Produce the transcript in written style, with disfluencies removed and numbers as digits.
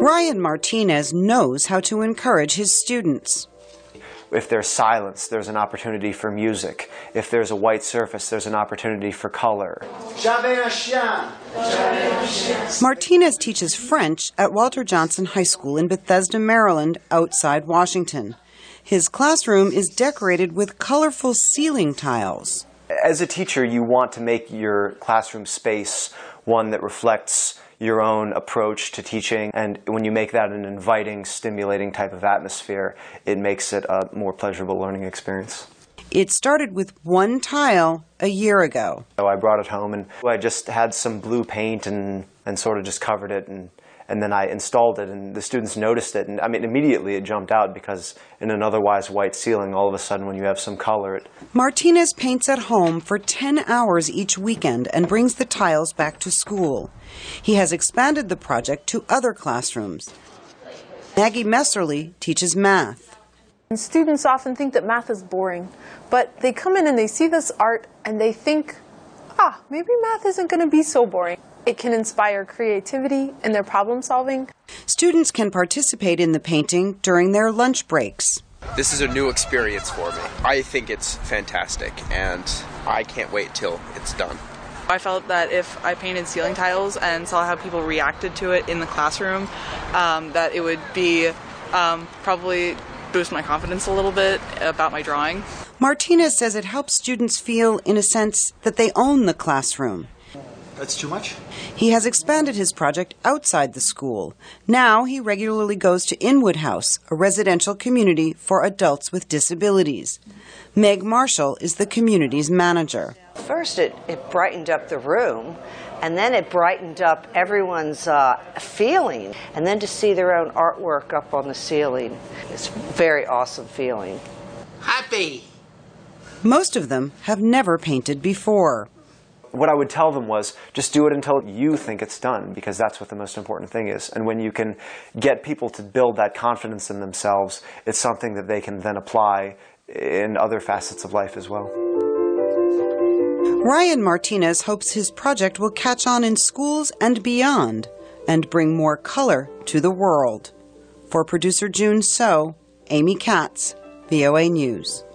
Ryan Martinez knows how to encourage his students. If there's silence, there's an opportunity for music. If there's a white surface, there's an opportunity for color. Martinez teaches French at Walter Johnson High School in Bethesda, Maryland, outside Washington. His classroom is decorated with colorful ceiling tiles. As a teacher, you want to make your classroom space one that reflects your own approach to teaching, and when you make that an inviting, stimulating type of atmosphere, it makes it a more pleasurable learning experience. It started with one tile a year ago. So I brought it home and I just had some blue paint and sort of just covered it, and then I installed it, and the students noticed it, and I mean immediately it jumped out, because in an otherwise white ceiling, all of a sudden when you have some color, Martinez paints at home for 10 hours each weekend and brings the tiles back to school. He has expanded the project to other classrooms. Maggie Messerly teaches math. And students often think that math is boring, but they come in and they see this art and they think, maybe math isn't going to be so boring. It can inspire creativity in their problem solving. Students can participate in the painting during their lunch breaks. This is a new experience for me. I think it's fantastic, and I can't wait till it's done. I felt that if I painted ceiling tiles and saw how people reacted to it in the classroom, that it would be probably boost my confidence a little bit about my drawing. Martinez says it helps students feel, in a sense, that they own the classroom. That's too much? He has expanded his project outside the school. Now he regularly goes to Inwood House, a residential community for adults with disabilities. Meg Marshall is the community's manager. First, it brightened up the room, and then it brightened up everyone's feeling. And then to see their own artwork up on the ceiling, it's a very awesome feeling. Happy! Most of them have never painted before. What I would tell them was, just do it until you think it's done, because that's what the most important thing is. And when you can get people to build that confidence in themselves, it's something that they can then apply in other facets of life as well. Ryan Martinez hopes his project will catch on in schools and beyond, and bring more color to the world. For producer June So, Amy Katz, VOA News.